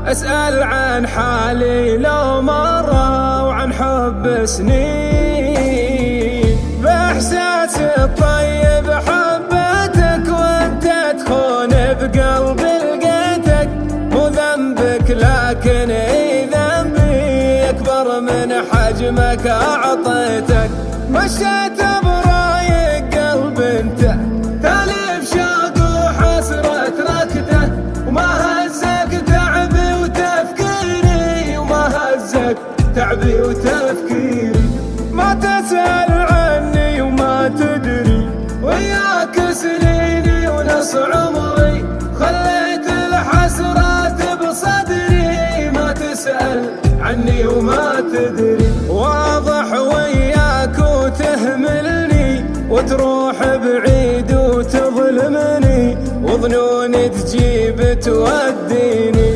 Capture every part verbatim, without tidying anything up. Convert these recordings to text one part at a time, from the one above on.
أسأل عن حالي لو مرة وعن حب سنين، بإحساس الطيب حبيتك وانت تخون بقلبي لقيتك. مو ذنبك لكن اي ذنبي أكبر من حجمك أعطيتك. مشيت برايق قلب انت تالف شوق وحسرة ركته، وما هزك تعبي وتفكيري وما هزك تعبي وتفكيري. ما تسأل عني وما تدري وياك سنيني ونص عمري، خليت الحسرات بصدري. ما تسأل عني وما تدري، واضح وياك وتهملني وتروح بعيد وتظلمني، وظنوني تجيب توديني.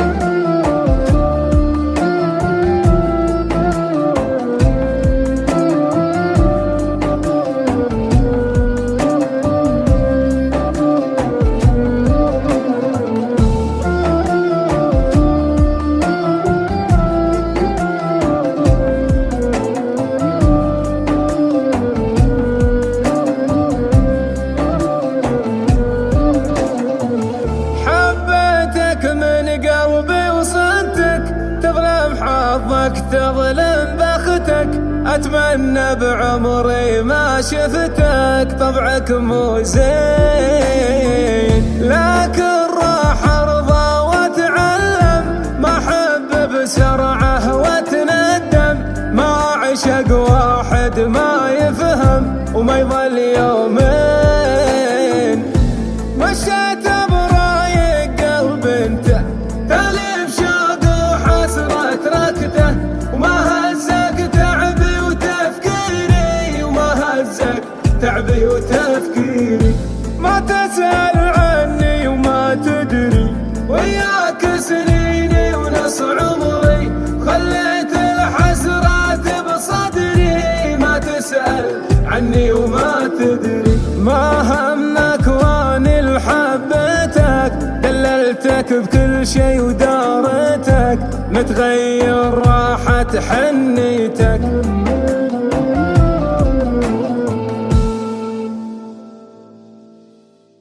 حظك تظلم بختك، أتمنى بعمري ما شفتك. طبعك مو زين لكن راح أرضى وأتعلم، ما أحب بسرعة وأتندم. ما عشق واحد ما يفهم وما يظل يومين. مشيت برايق قلب انت تالف شوق وحسرة ركته، وما هزك تعبي وتفكيري وما هزك تعبي وتفكيري. ما تسأل عني وما تدري وياك سنيني ونص عمري، خليت الحسرات بصدري. ما تسأل عني وما تدري، ما همك واني لحبيتك، دللتك بكل شي ودارتك، متغير راحت حنيتك.